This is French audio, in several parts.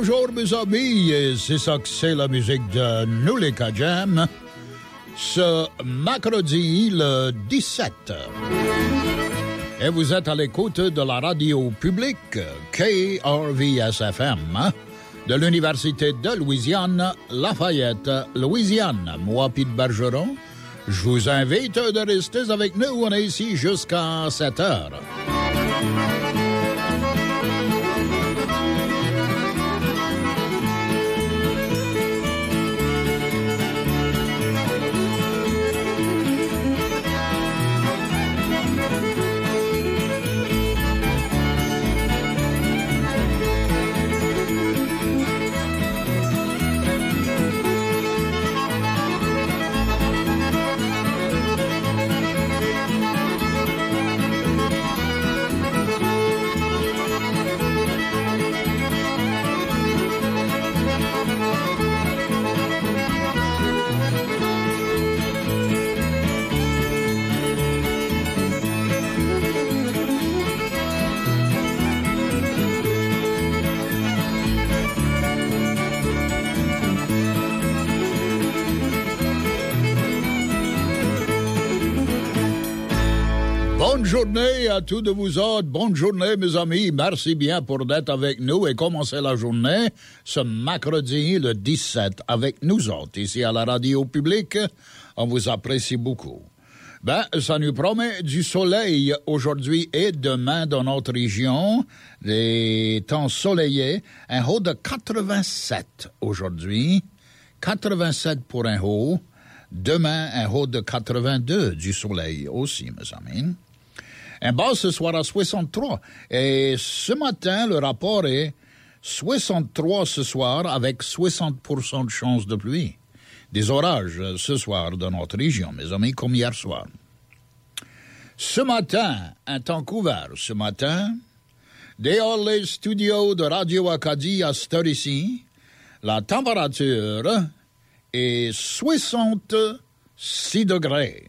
bonjour mes amis, c'est ça que c'est la musique de Nous les Cajam. Ce mercredi le 17. Et vous êtes à l'écoute de la radio publique KRVS-FM de l'Université de Louisiane, Lafayette, Louisiane. Moi, Pete Bergeron, je vous invite de rester avec nous. On est ici jusqu'à 7 heures. Bonne journée à tous de vous autres. Bonne journée, mes amis. Merci bien pour d'être avec nous et commencer la journée ce mercredi, le 17, avec nous autres, ici à la radio publique. On vous apprécie beaucoup. Ça nous promet du soleil aujourd'hui et demain dans notre région. Des temps soleillés. Un haut de 87 aujourd'hui. 87 pour un haut. Demain, un haut de 82 du soleil aussi, mes amis. Un bas ce soir à 63. Et ce matin, le rapport est 63 ce soir avec 60% de chance de pluie. Des orages ce soir dans notre région, mes amis, comme hier soir. Ce matin, un temps couvert. Ce matin, dehors les studios de Radio Acadie à cette heure ici, la température est 66 degrés.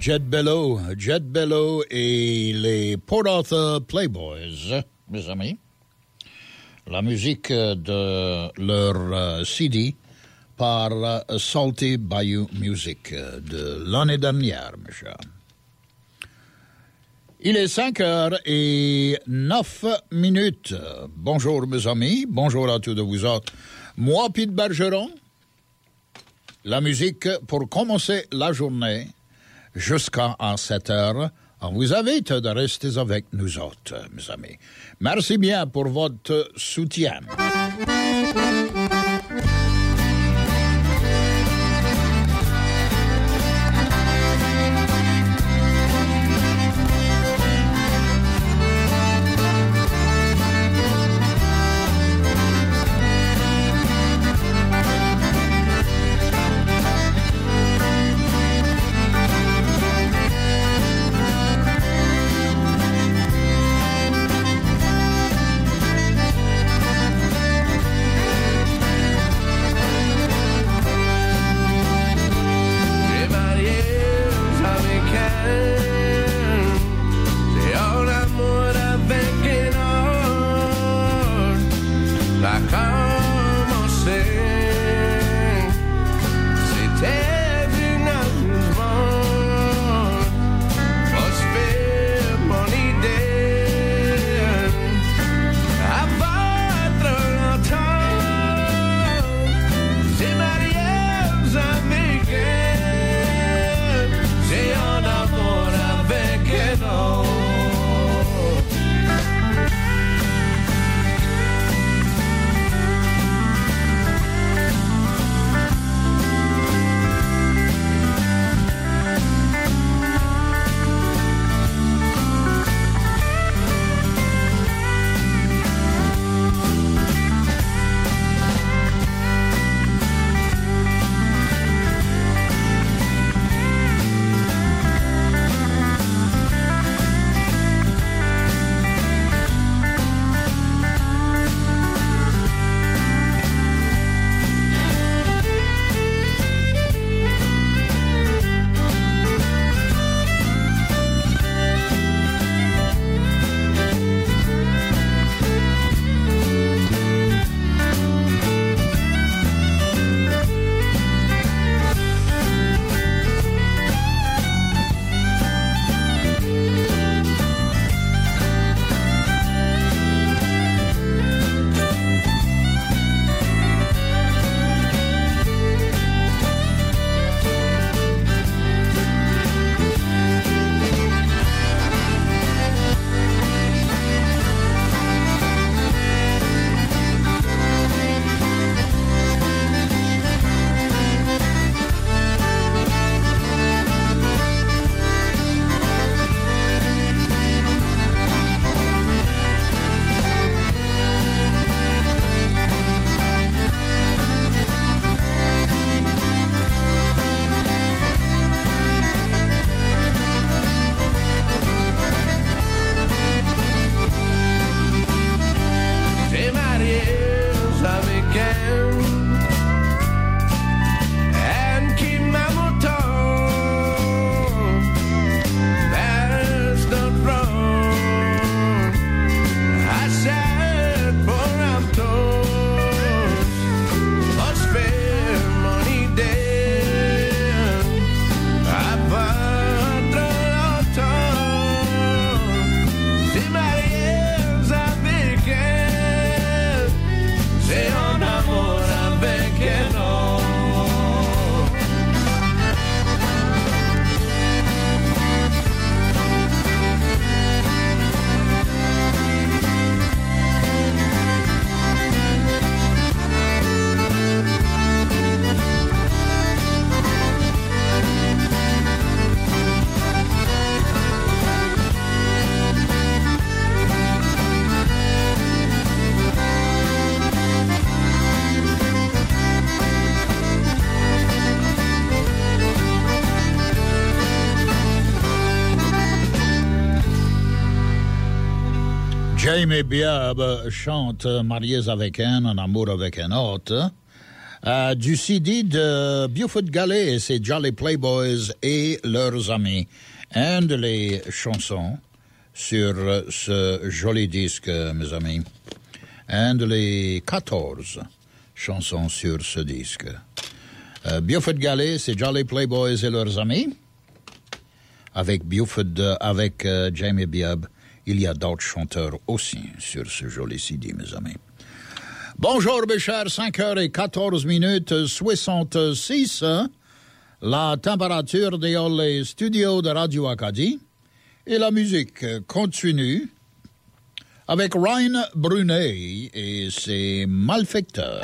Jet Bello et les Port Arthur Playboys, mes amis. La musique de leur CD par Salty Bayou Music de l'année dernière, mes chers. Il est 5h09. Bonjour, mes amis. Bonjour à tous de vous autres. Moi, Pete Bergeron. La musique pour commencer la journée jusqu'à 7h. On vous invite de rester avec nous autres, mes amis. Merci bien pour votre soutien. Jamie Biab chante Mariés avec un, en amour avec un autre. du CD de Buford Galley et ses Jolly Playboys et leurs amis. Un de les chansons sur ce joli disque, mes amis. Un de les 14 chansons sur ce disque. Buford Galley, ses Jolly Playboys et leurs amis. Avec Buford, avec Jamie Bibb, il y a d'autres chanteurs aussi sur ce joli CD, mes amis. Bonjour, mes chers, 5h14, 66. La température dans les studios de Radio Acadie. Et la musique continue avec Ryan Brunet et ses Malfecteurs.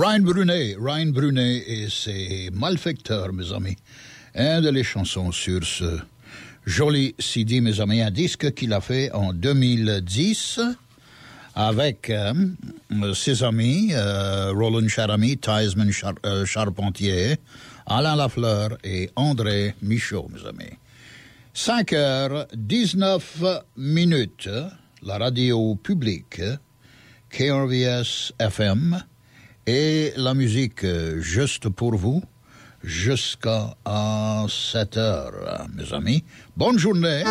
Ryan Brunet et ses Malfecteurs, mes amis. Un de les chansons sur ce joli CD, mes amis, un disque qu'il a fait en 2010 avec ses amis, Roland Charamy, Theismann Charpentier, Alain Lafleur et André Michaud, mes amis. 5h19, la radio publique, KRVS FM, et la musique juste pour vous, jusqu'à 7h, mes amis. Bonne journée.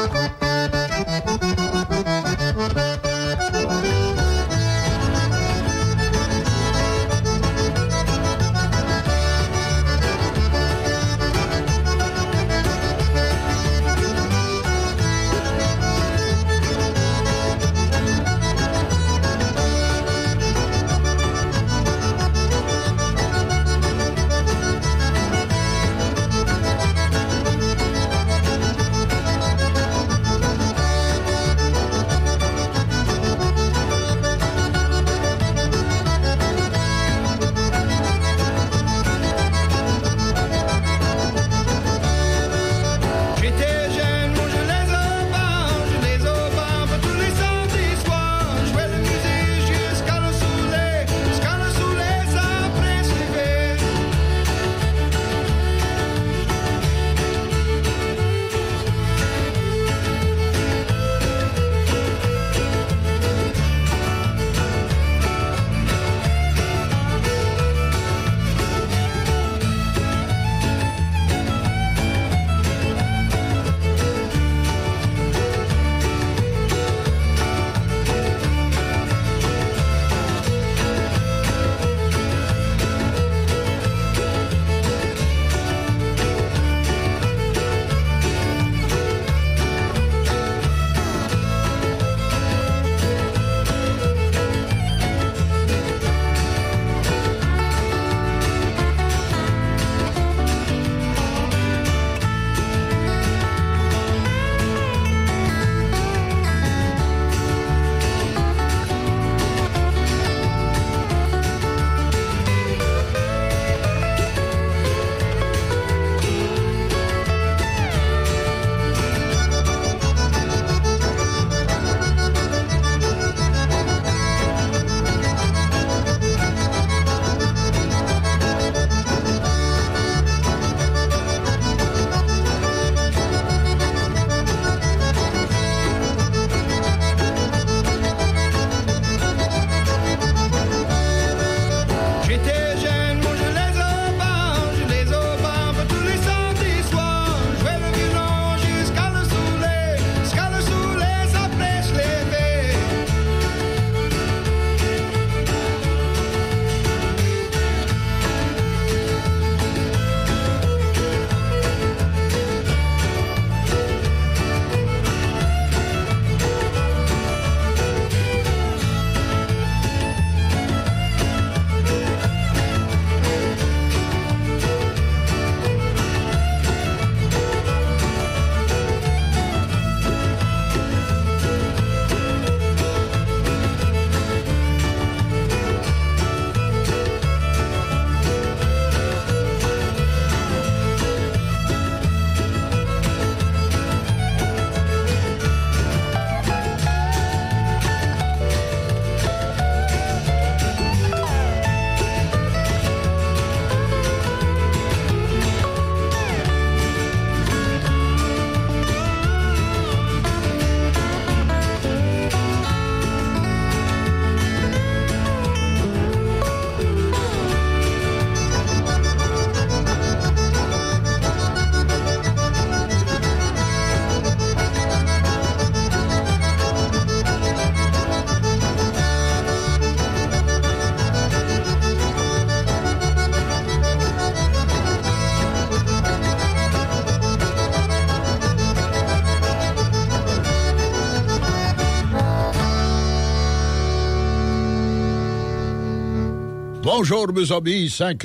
Bonjour, mes amis,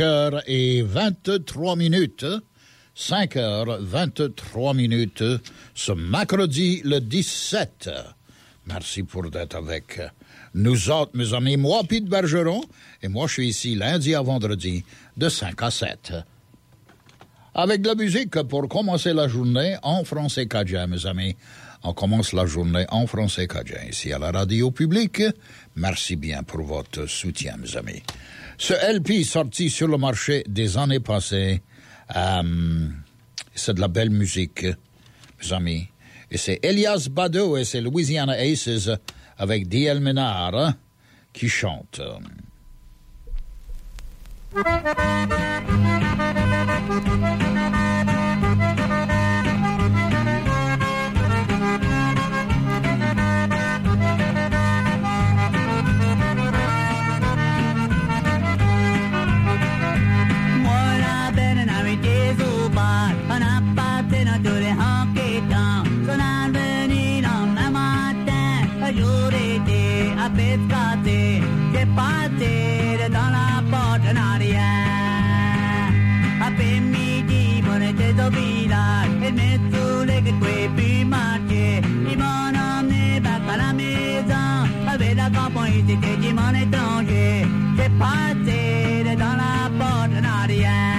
5h23. 5h23, ce mercredi le 17 Merci pour d'être avec nous autres, mes amis. Moi, Pete Bergeron, et moi, je suis ici lundi à vendredi de 5 à 7. Avec de la musique pour commencer la journée en français cadien, mes amis. On commence la journée en français cadien ici à la radio publique. Merci bien pour votre soutien, mes amis. Ce LP sorti sur le marché des années passées, c'est de la belle musique, mes amis. Et c'est Elias Bado et c'est Louisiana Aces avec D.L. Menard qui chantent. Partir dans la porte en arrière. Après midi, on était au village. Et mes saoulés que je puis marcher. Ils m'ont emmené back à la maison. Avec la campagne, c'était du mon étranger. J'ai parti dans la porte en arrière.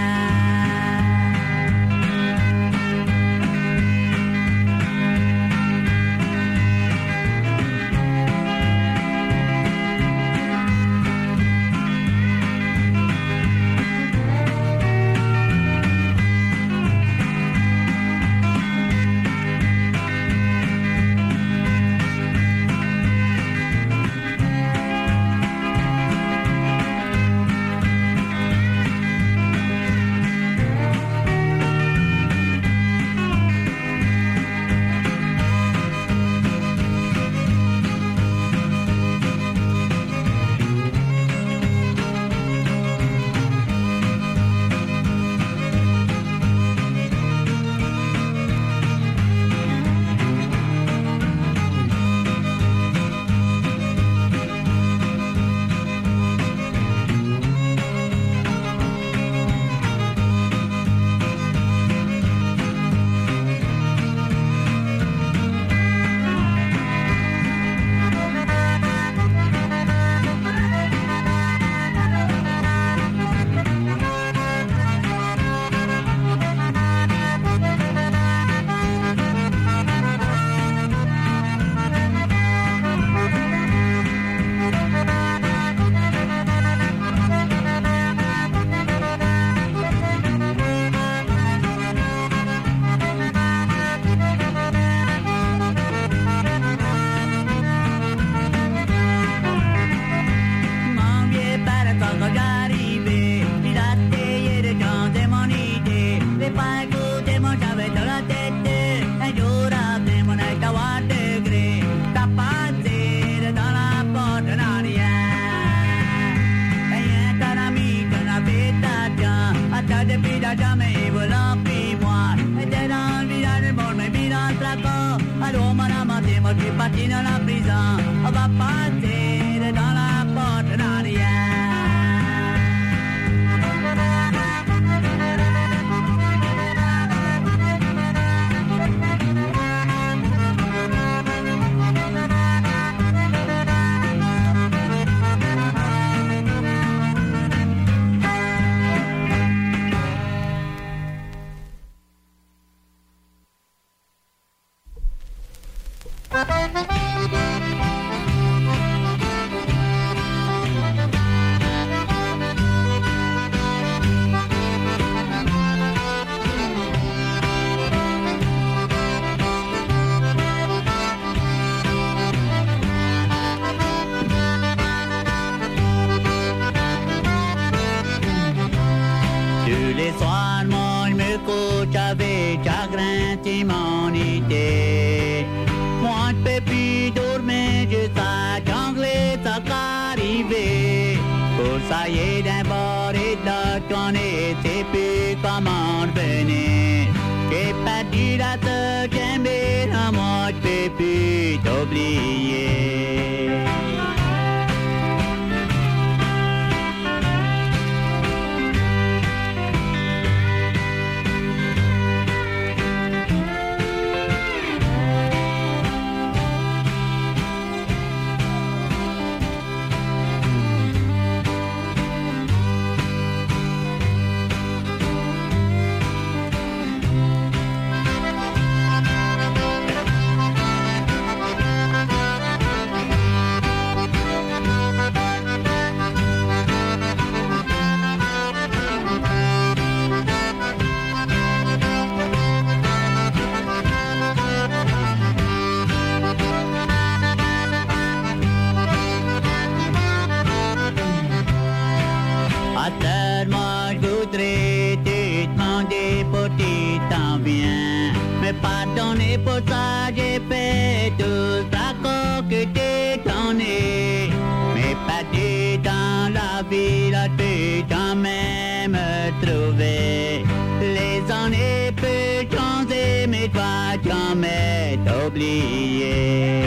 Mais pardonnez pour ça, j'ai fait tout ça que t'es donné. Mais pas dit dans la ville, tu quand même trouvé. Les années peuvent changer, mais toi jamais t'oublier.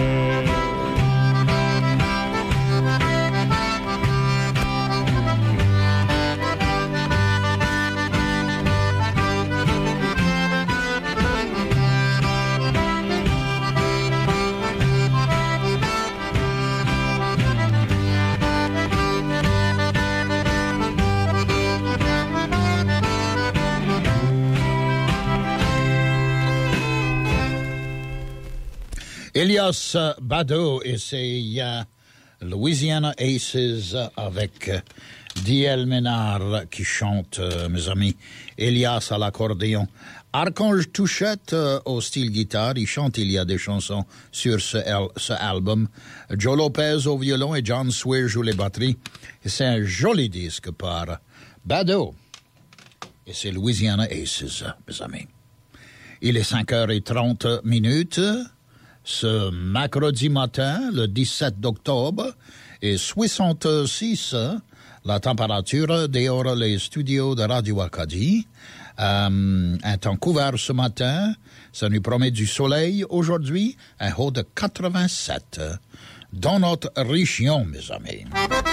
Elias Badeau et ses Louisiana Aces avec D.L. Ménard qui chante, mes amis. Elias à l'accordéon. Archange Touchette au style guitare. Il chante, il y a des chansons sur ce album. Joe Lopez au violon et John Swear joue les batteries. Et c'est un joli disque par Badeau. Et c'est Louisiana Aces, mes amis. Il est 5h30. Ce mercredi matin, le 17 octobre, et 66, la température dehors les studios de Radio Acadie. Un temps couvert ce matin, ça nous promet du soleil aujourd'hui, un haut de 87 dans notre région, mes amis.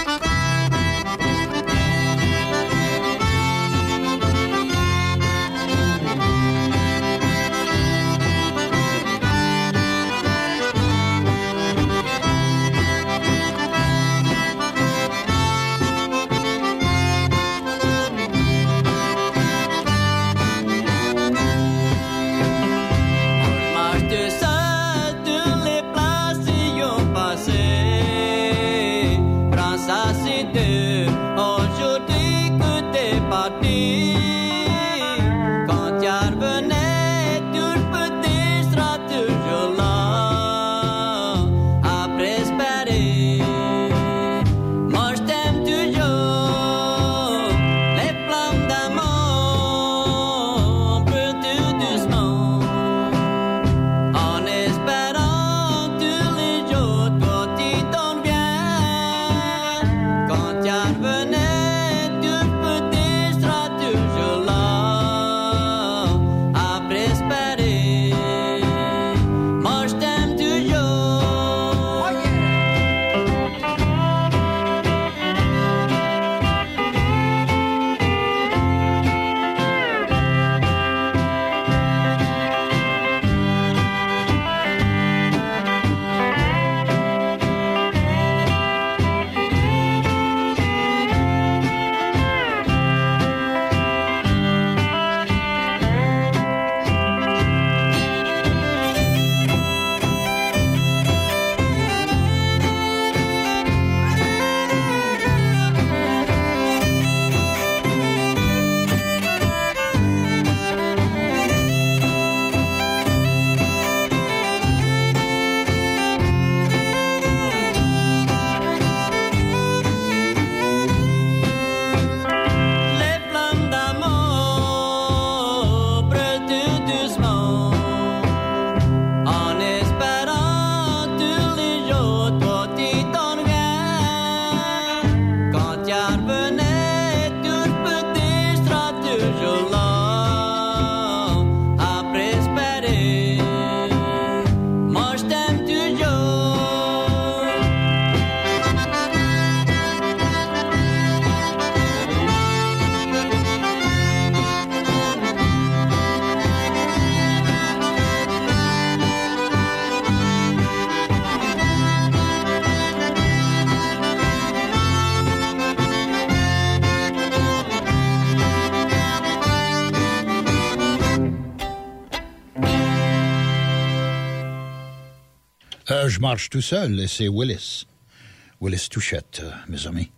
Je marche tout seul, et c'est Willis Touchette, mes amis.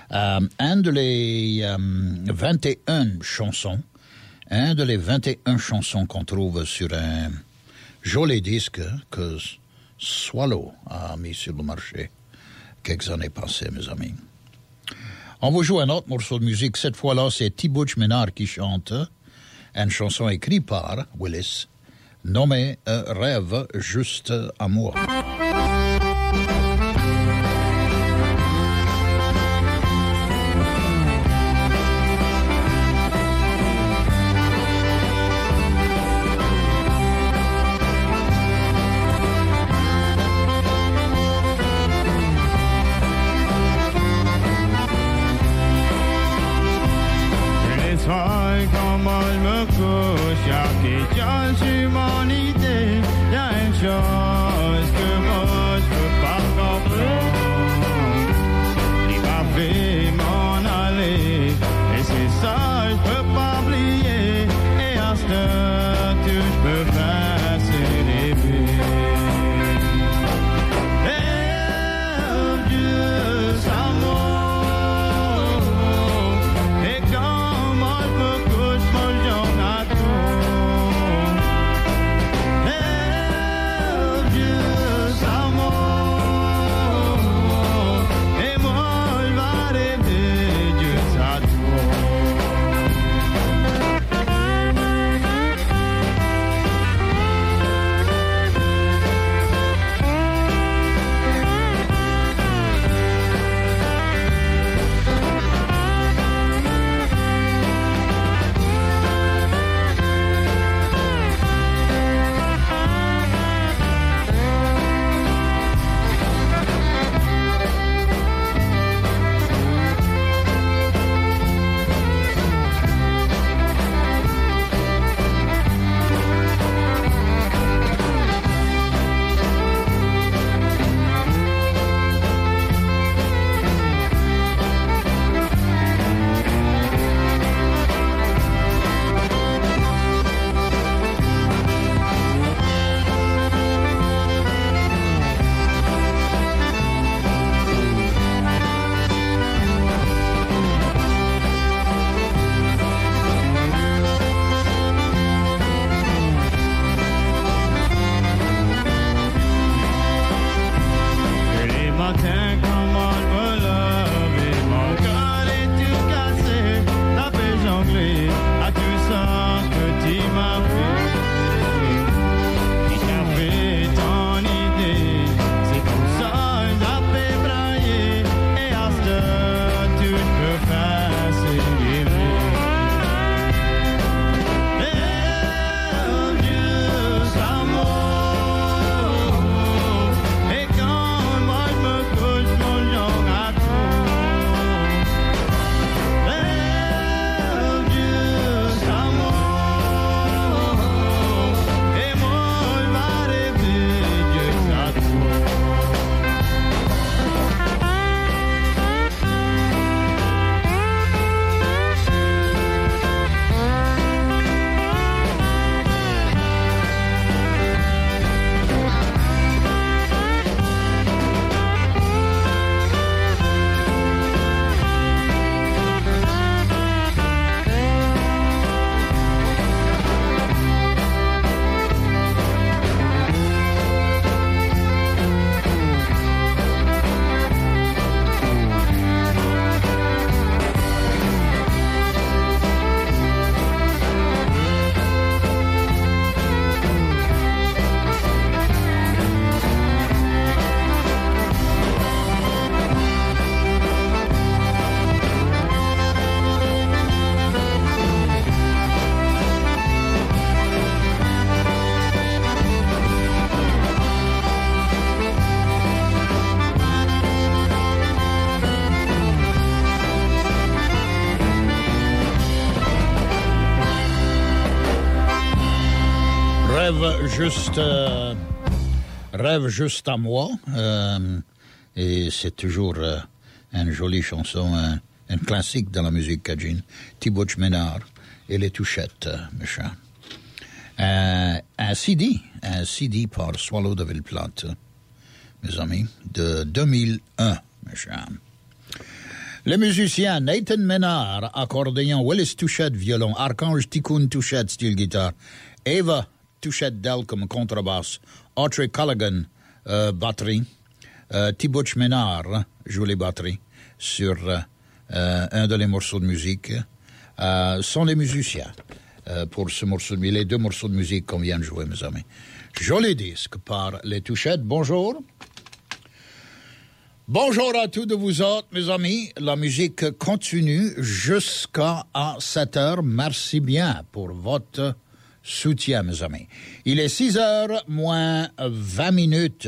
Un de les 21 chansons qu'on trouve sur un joli disque que Swallow a mis sur le marché quelques années passées, mes amis. On va jouer un autre morceau de musique. Cette fois-là, c'est T. Butch Ménard qui chante une chanson écrite par Willis, nommé Rêve juste à moi. Comment je me couche, y'a question sur mon idée, y'a une chose que moi je peux pas comprendre. Il m'a fait m'en aller, et c'est ça je peux pas oublier, et à ce temps tout je peux faire c'est rêver. Juste à moi. Rêve juste à moi, et c'est toujours une jolie chanson, un classique dans la musique cajun. Thibaut Ménard et les touchettes, méchant. Un CD par Swallow de Villeplate, mes amis, de 2001, méchant. Les musiciens Nathan Ménard, accordéon, Willis Touchette, violon, Archange Ticoun Touchette, style guitare, Eva Touchette Del comme contrebasse, Audrey Culligan, batterie, Thibaut Ménard joue les batteries sur un de les morceaux de musique, sont les musiciens pour ce morceau, les deux morceaux de musique qu'on vient de jouer, mes amis. Joli disque par Les Touchettes. Bonjour. Bonjour à tous de vous autres, mes amis. La musique continue jusqu'à 7 heures. Merci bien pour votre soutien, mes amis. Il est 6 heures moins 20 minutes.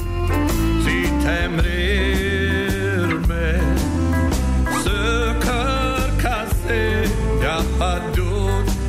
Si t'aimerais ce que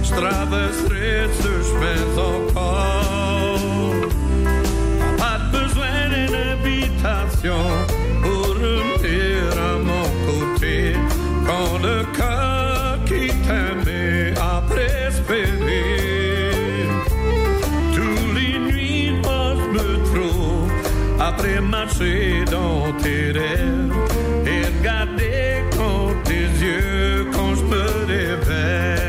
je traverserai ce chemin encore. Pas besoin d'une invitation pour revenir à mon côté quand le cœur qui t'aimait a prospéré. Tous les nuits, moi je me trouve après marcher dans tes rêves et regarder dans tes yeux quand je me réveille.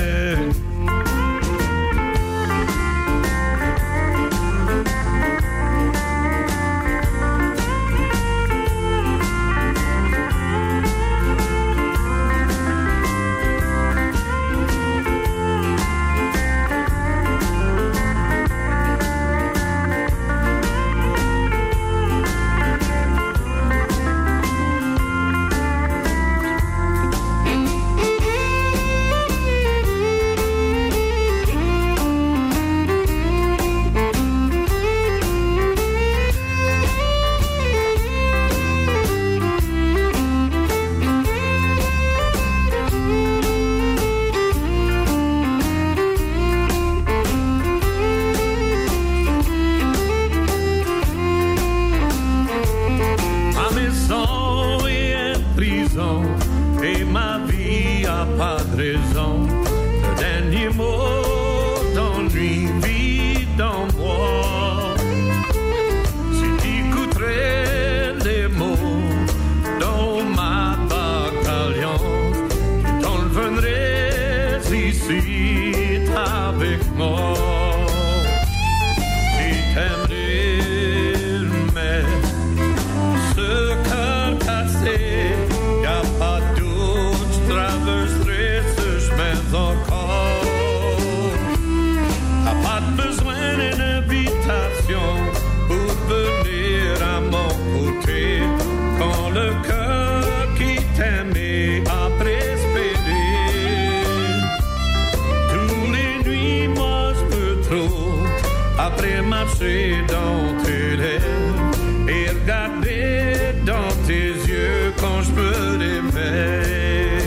Et ma vie a pas de raison. Le dernier mot d'ennui vit dans moi. Si tu écouterais les mots dans ma bataillon, tu t'enlèverais ici avec moi. Tu t'aimerais, mais ce cœur cassé, y'a pas doute, je traverserai ce chemin encore. T'as pas besoin d'une invitation pour venir à mon côté quand le cœur qui t'aimait a prospéré. Tous les nuits, moi je me trouve après marcher dans tes lèvres et regarder dans tes yeux quand je me réveille.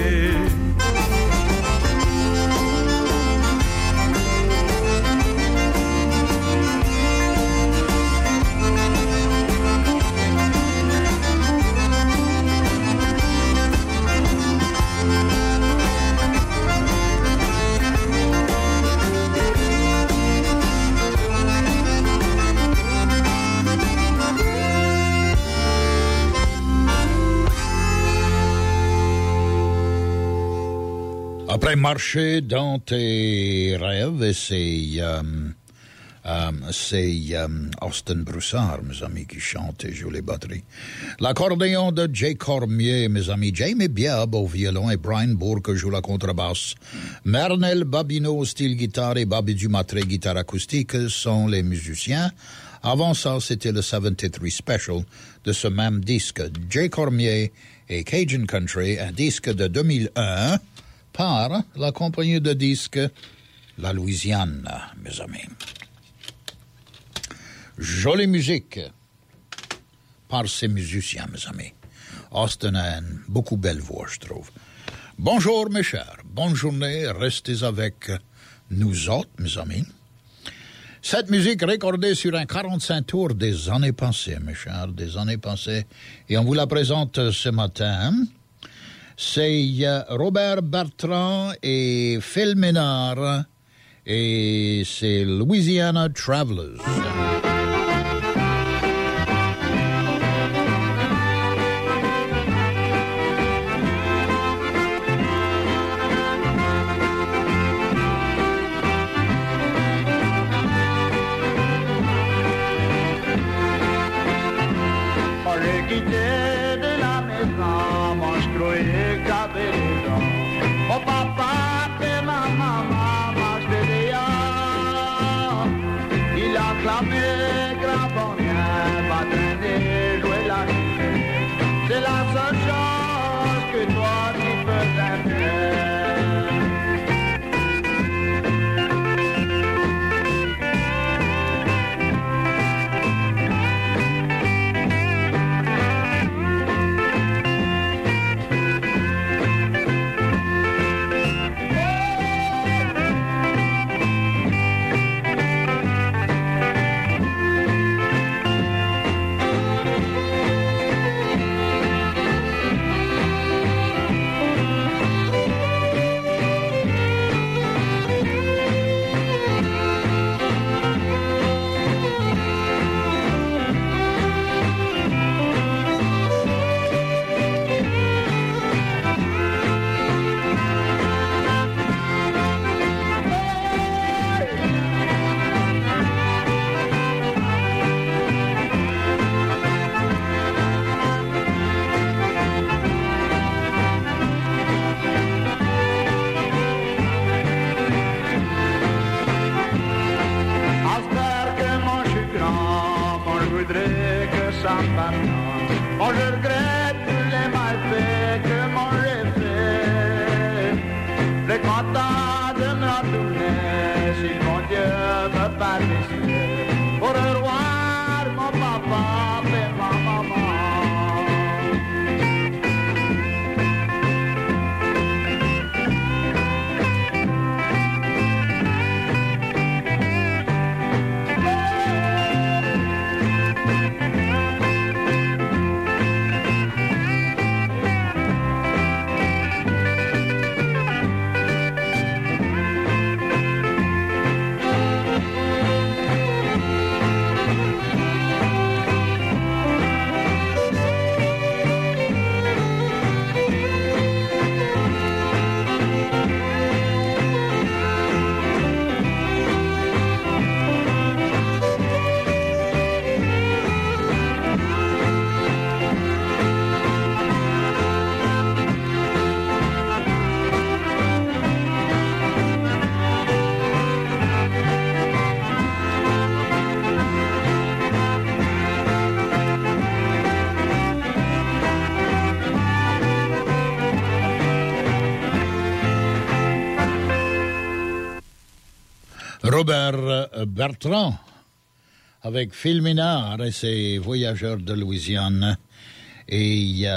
Après marcher dans tes rêves, c'est Austin Broussard, mes amis, qui chante et joue les batteries. L'accordéon de Jay Cormier, mes amis. Jamie Biab au violon et Brian Bourque joue la contrebasse. Mernel Babineau, style guitare, et Bobby Dumatré, guitare acoustique, sont les musiciens. Avant ça, c'était le 73 Special de ce même disque. Jay Cormier et Cajun Country, un disque de 2001, par la compagnie de disques La Louisiane, mes amis. Jolie musique par ces musiciens, mes amis. Austin a une beaucoup belle voix, je trouve. Bonjour, mes chers. Bonne journée. Restez avec nous autres, mes amis. Cette musique recordée sur un 45 tours des années passées, mes chers, des années passées. Et on vous la présente ce matin. C'est Robert Bertrand et Phil Ménard, et c'est Louisiana Travelers. Amen. en partant. Bon, je regrette tous les malfaits que mon j'ai fait. Le content de me retourner, si mon Dieu me permet, pour revoir mon papa et ma maman. Robert Bertrand avec Phil Minard et ses Voyageurs de Louisiane et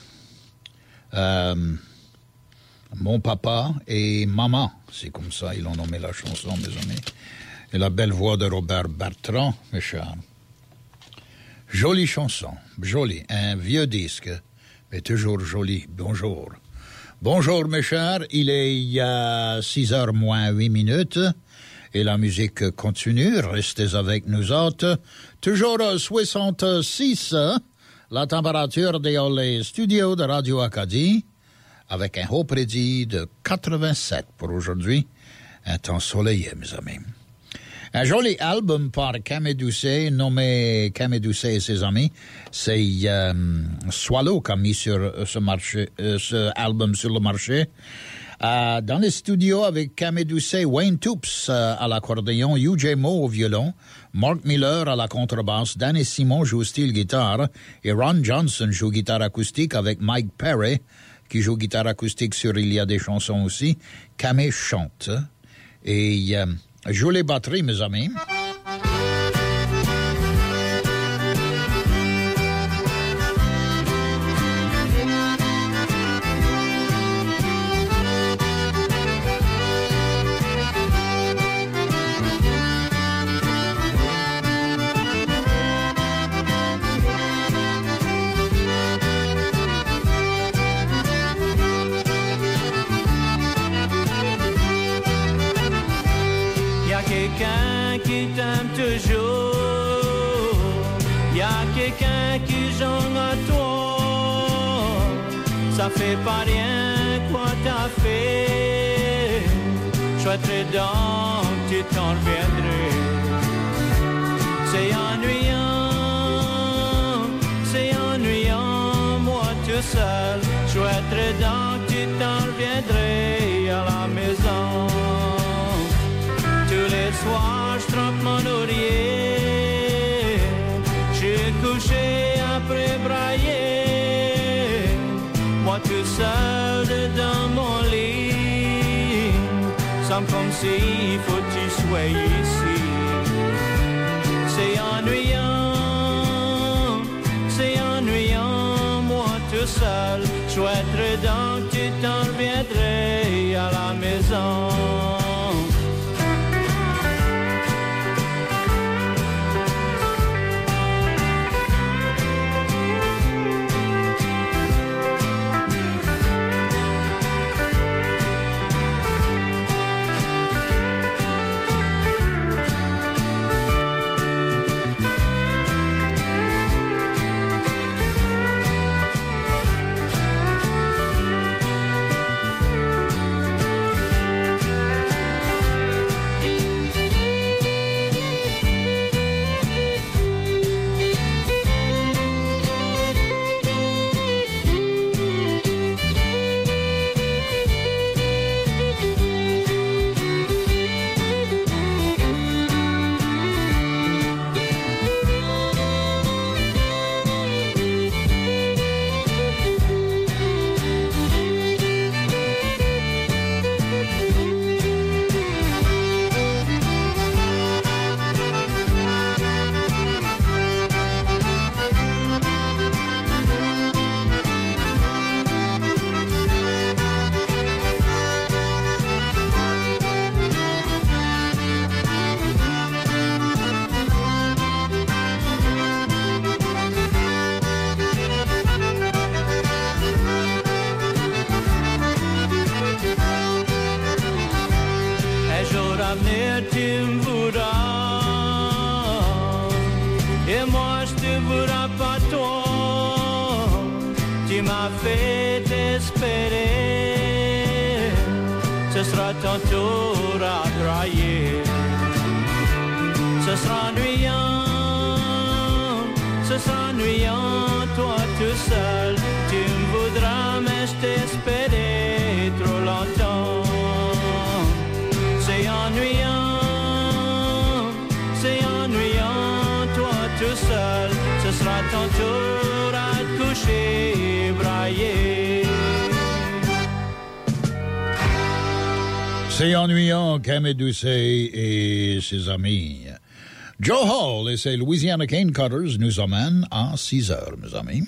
Mon papa et maman, c'est comme ça ils ont nommé la chanson, mes amis, et la belle voix de Robert Bertrand, mes chers. Jolie chanson, jolie, un vieux disque, mais toujours joli. Bonjour. Bonjour, mes chers, il est 6h moins 8 minutes. Et la musique continue, restez avec nous autres. Toujours 66, la température dans les studios de Radio Acadie, avec un haut prédit de 87 pour aujourd'hui. Un temps soleillé, mes amis. Un joli album par Camé Doucet, nommé Camé Doucet et ses amis. C'est Swallow qui a mis sur ce album sur le marché. Dans les studios avec Camé Doucet, Wayne Toups à l'accordéon, UJ Moe au violon, Mark Miller à la contrebasse, Danny Simon joue style guitare et Ron Johnson joue guitare acoustique avec Mike Perry qui joue guitare acoustique sur Il y a des chansons aussi. Camé chante et joue les batteries, mes amis. Ça fait pas rien quoi t'as fait. Je souhaiterais donc que tu t'en reviendrais. C'est ennuyant, moi tout seul. Je souhaiterais donc que tu t'en reviendrais à la maison. Tous les soirs je trempe mon oreiller. Je suis couché après brailler. Moi tout seul dans mon lit, semble comme s'il faut que tu sois ici. C'est ennuyant, moi tout seul. Je souhaiterais donc que tu t'en reviendrais à la maison. l'avenir tu me voudras. Et moi je te voudrais pas toi. Tu m'as fait espérer. Ce sera ton tour à brailler. Ce sera ennuyant, toi tout seul. Tu me voudras, mais je t'espérais trop longtemps. C'est ennuyant, toi tout seul. Ce sera ton tour à te coucher et brailler. C'est ennuyant qu'Aimé Doucet et ses amis. Joe Hall et ses Louisiana Cane Cutters nous emmènent à 6 heures, mes amis.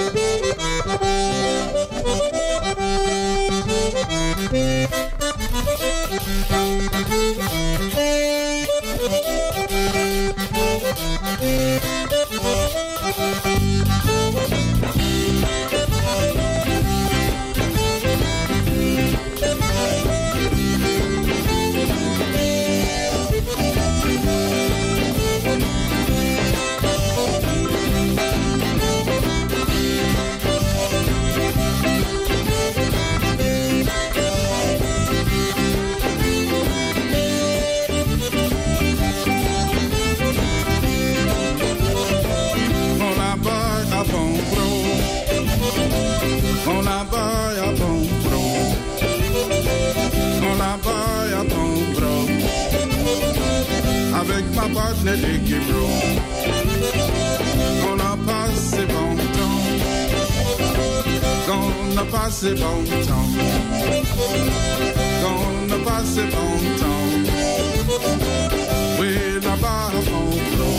Ma partenaire d'équipe, on a passé bon temps, on a passé bon temps, on a passé bon temps, oui, là-bas à Fonfro.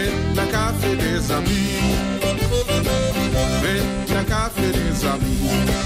Avec le café des amis.